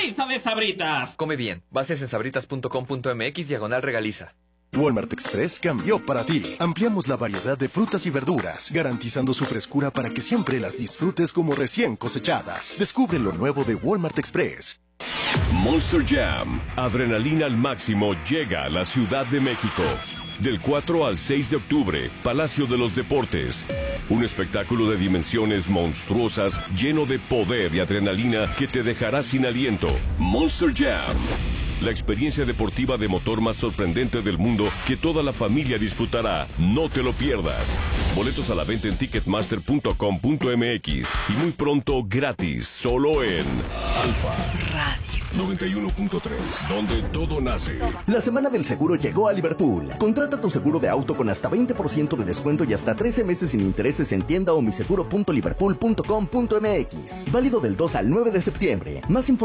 ¡Regaliza de Sabritas! Come bien. Bases en sabritas.com.mx/regaliza. Walmart Express cambió para ti. Ampliamos la variedad de frutas y verduras, garantizando su frescura para que siempre las disfrutes como recién cosechadas. Descubre lo nuevo de Walmart Express. Monster Jam, adrenalina al máximo, llega a la Ciudad de México. Del 4 al 6 de octubre, Palacio de los Deportes. Un espectáculo de dimensiones monstruosas, lleno de poder y adrenalina que te dejará sin aliento. Monster Jam. La experiencia deportiva de motor más sorprendente del mundo que toda la familia disfrutará. No te lo pierdas. Boletos a la venta en ticketmaster.com.mx y muy pronto gratis, solo en Alfa Radio 91.3, donde todo nace. La semana del seguro llegó a Liverpool. Contrata tu seguro de auto con hasta 20% de descuento y hasta 13 meses sin intereses en tienda o miseguro.liverpool.com.mx. Válido del 2 al 9 de septiembre. Más información